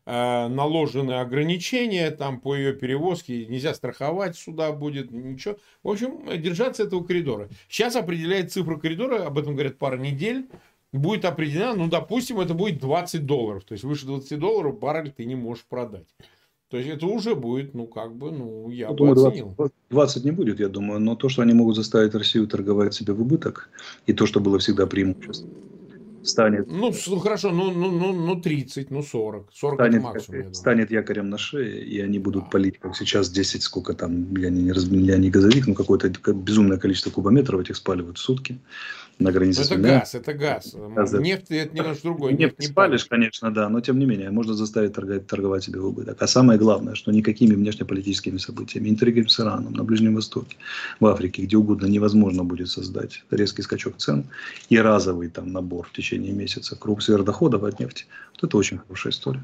наложены ограничения там по ее перевозке, нельзя страховать суда будет, ничего. В общем, держаться этого коридора. Сейчас определяет цифру коридора, об этом говорят пару недель, будет определена, ну, допустим, это будет двадцать долларов. То есть, выше двадцати долларов баррель ты не можешь продать. То есть, это уже будет, ну, как бы, ну, я, я бы думаю, оценил. двадцать не будет, я думаю, но то, что они могут заставить Россию торговать себе в убыток, и то, что было всегда преимуществом, станет... Ну, хорошо, ну, ну, ну, ну тридцать, ну сорок. сорок станет, это максимум, станет якорем на шее, и они будут да. палить, как сейчас, десять, сколько там, я не, я не газовик, но какое-то безумное количество кубометров этих спаливают в сутки на границе. Это газ, это газ. газ. Нефть это немножко другое. Нефть, нефть не спалишь, палит. Конечно, да, но тем не менее, можно заставить торговать, торговать себе в убыток. А самое главное, что никакими внешнеполитическими событиями, интригами с Ираном, на Ближнем Востоке, в Африке, где угодно, невозможно будет создать резкий скачок цен и разовый там набор в течение месяца круг сверхдоходов от нефти. Вот это очень хорошая история.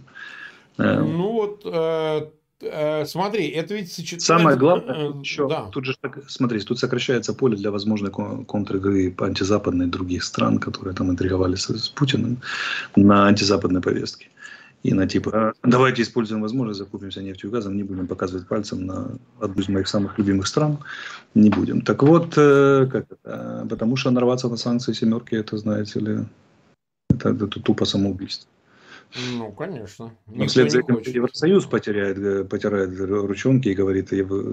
Ну вот, э, э, смотри, это ведь сочетается... Самое главное, тут, еще, да. тут же, смотри, тут сокращается поле для возможной контр-игры антизападной других стран, которые там интриговали с, с Путиным на антизападной повестке. И на типа, давайте используем возможность, закупимся нефтью и газом, не будем показывать пальцем на одну из моих самых любимых стран, не будем. Так вот, как это, потому что нарваться на санкции семерки, это, знаете ли, это, это тупо самоубийство. Ну, конечно. Но вслед за этим Евросоюз потеряет, потеряет ручонки и говорит,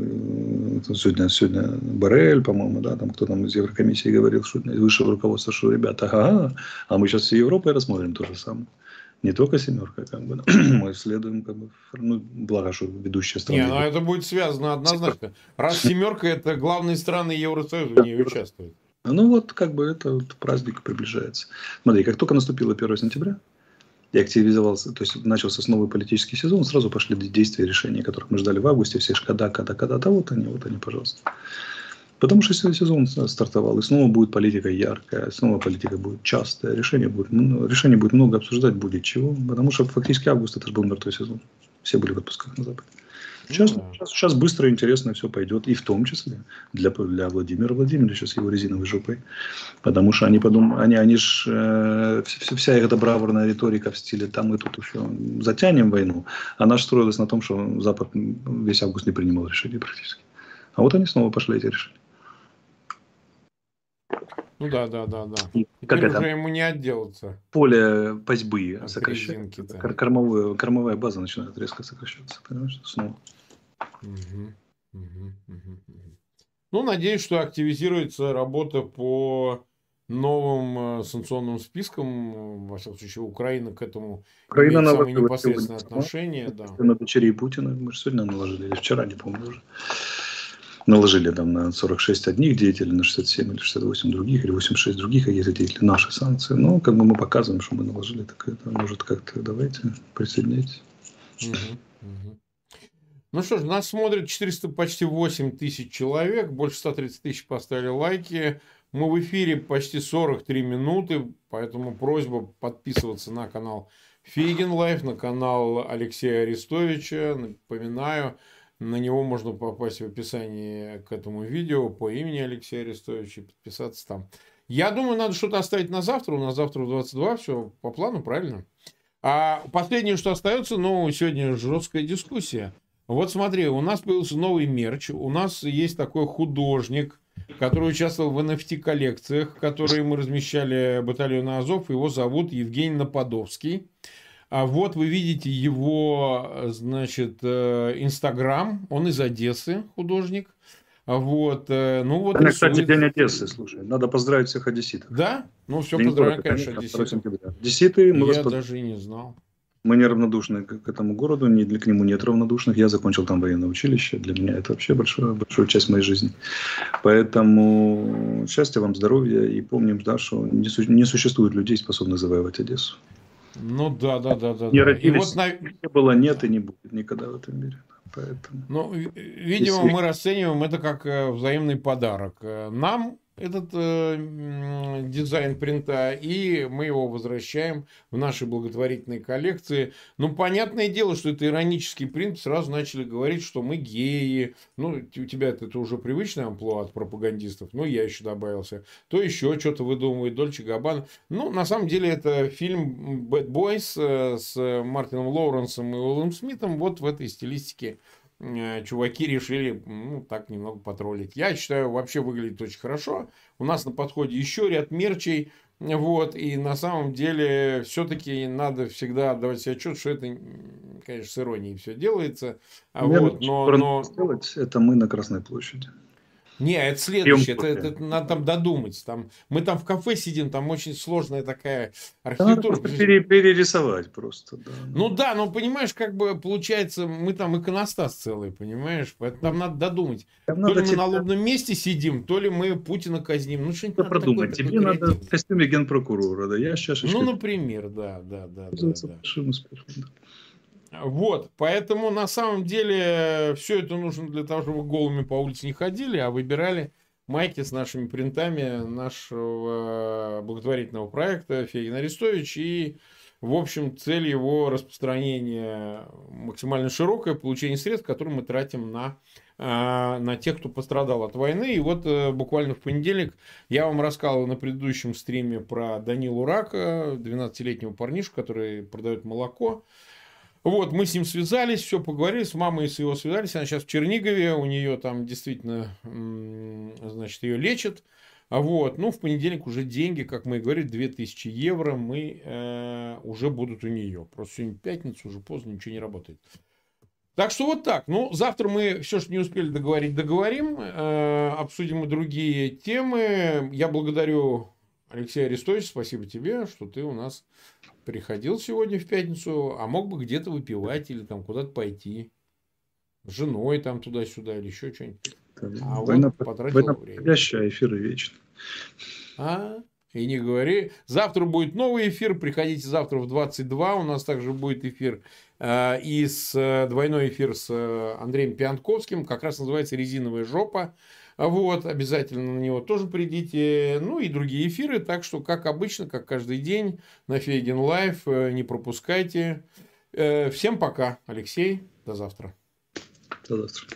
сегодня, сегодня Боррель, по-моему, да, там кто там из Еврокомиссии говорил, что из высшего руководства, что ребята, ага, а мы сейчас с Европой рассмотрим то же самое. Не только семерка, как бы, мы следуем, как бы, ну, благо, что ведущая страна. Не, ну это будет связано однозначно. Раз семерка, это главные страны Евросоюза в ней участвуют. Ну вот, как бы, это вот, праздник приближается. Смотри, как только наступило первое сентября, и активизовался, то есть начался новый политический сезон, сразу пошли действия, решения, которых мы ждали в августе, все же когда, когда, когда, да вот они, вот они, пожалуйста. Потому что сезон стартовал, и снова будет политика яркая, снова политика будет частая, решение будет, ну, решение будет много, обсуждать будет чего, потому что фактически август это же был мертвый сезон, все были в отпусках на Западе. Сейчас, ну, да. сейчас, сейчас быстро и интересно все пойдет, и в том числе для, для Владимира Владимировича с его резиновой жопой, потому что они подумали, они, они ж, э, вся их эта бравурная риторика в стиле там мы тут еще затянем войну, она же строилась на том, что Запад весь август не принимал решений практически, а вот они снова пошли эти решения. Ну да, да, да, да. И теперь как уже это? ему не отделаться. Поле пастьбы От сокращается. резинки-то. Кор- Кормовая, кормовая база начинает резко сокращаться. Понимаешь? Снова. Мгм, мгм, мгм, мгм. Ну, надеюсь, что активизируется работа по новым э, санкционным спискам. Во всяком случае, Украина к этому Украина имеет самое наложила непосредственное сегодня отношение. Да. на дочерей Путина. Мы же сегодня наложили, или вчера, не помню уже. Наложили там на сорок шесть одних деятелей, на шестьдесят семь или шестьдесят восемь других, или восемьдесят шесть других каких-то деятелей. Наши санкции. Но как бы мы показываем, что мы наложили. Так это может как-то давайте присоединяйтесь. Мгм, мгм. Ну что ж, нас смотрит четыреста, почти восемь тысяч человек, больше ста тридцати тысяч поставили лайки. Мы в эфире почти сорок три минуты, поэтому просьба подписываться на канал Фейгин Лайф, на канал Алексея Арестовича. Напоминаю, на него можно попасть в описании к этому видео по имени Алексея Арестовича и подписаться там. Я думаю, надо что-то оставить на завтра. У нас завтра в двадцать два, все по плану, правильно? А последнее, что остается, ну, сегодня жесткая дискуссия. Вот смотри, у нас появился новый мерч, у нас есть такой художник, который участвовал в эн эф ти-коллекциях, которые мы размещали батальона Азов, его зовут Евгений Нападовский. А вот вы видите его, значит, Инстаграм, он из Одессы, художник. Вот, ну вот. Сегодня, кстати, день Одессы, слушай, надо поздравить всех одесситов. Да? Ну все, День поздравляем, города, конечно, второго одесситов. сентября. Одесситы, мы Я вас даже и не знал. Мы неравнодушны к, к этому городу, ни для к нему нет равнодушных. Я закончил там военное училище. Для меня это вообще большая, большая часть моей жизни. Поэтому счастья вам, здоровья. И помним, да, что не, су- не существует людей, способных завоевать Одессу. Ну да, да, да, да. Не да. родились, И вот на... не было, нет и не будет никогда в этом мире. Поэтому... Ну, видимо, Если... мы расцениваем это как взаимный подарок. Нам этот э, дизайн принта, и мы его возвращаем в наши благотворительные коллекции. Ну, понятное дело, что это иронический принт. Сразу начали говорить, что мы геи. Ну, у тебя это уже привычное амплуа от пропагандистов. Ну, я еще добавился. То еще что-то выдумывает Дольче Габбана. Ну, на самом деле, это фильм Bad Boys э, с Мартином Лоуренсом и Уиллом Смитом. Вот в этой стилистике чуваки решили, ну, так немного потроллить. Я считаю, вообще выглядит очень хорошо. У нас на подходе еще ряд мерчей. Вот, и на самом деле все-таки надо всегда отдавать себе отчет, что это, конечно, с иронией все делается. Вот, но, но... сделать, это мы на Красной площади. Не, это следующее. Это, это, это надо там додумать. Там, мы там в кафе сидим, там очень сложная такая архитектура. Надо пере, перерисовать просто. Да. Ну да, но понимаешь, как бы получается, мы там иконостас целый, понимаешь? Поэтому там надо додумать. Там то надо ли мы тебе... на лобном месте сидим, то ли мы Путина казним. Ну что-нибудь надо продумать. Тебе такое, надо в костюме генпрокурора, да? Я сейчас. Ну, например, да, да, да. да, да. Успехом, да. Вот, поэтому на самом деле все это нужно для того, чтобы голыми по улице не ходили, а выбирали майки с нашими принтами нашего благотворительного проекта Фейгин Арестович. И, в общем, цель его распространения максимально широкое, получение средств, которые мы тратим на, на тех, кто пострадал от войны. И вот буквально в понедельник я вам рассказывал на предыдущем стриме про Данилу Рака, двенадцатилетнего парнишку, который продает молоко. Вот, мы с ним связались, все поговорили, с мамой с его связались, она сейчас в Чернигове, у нее там действительно, значит, ее лечат. Вот, ну, в понедельник уже деньги, как мы и говорили, две тысячи евро мы э, уже будут у нее. Просто сегодня пятница, уже поздно, ничего не работает. Так что вот так. Ну, завтра мы все, что не успели договорить, договорим, э, обсудим и другие темы. Я благодарю Алексея Арестовича, спасибо тебе, что ты у нас приходил сегодня в пятницу, а мог бы где-то выпивать или там куда-то пойти. С женой там туда-сюда или еще что-нибудь. А война, вот потратил война время. Подходящая, эфиры вечные. А, и не говори. Завтра будет новый эфир. Приходите завтра в двадцать два. У нас также будет эфир. Э, и с, э, двойной эфир с э, Андреем Пиантковским. Как раз называется «Резиновая жопа». Вот, обязательно на него тоже придите. Ну и другие эфиры. Так что, как обычно, как каждый день на Фейгин Лайв. Не пропускайте. Всем пока, Алексей. До завтра. До завтра.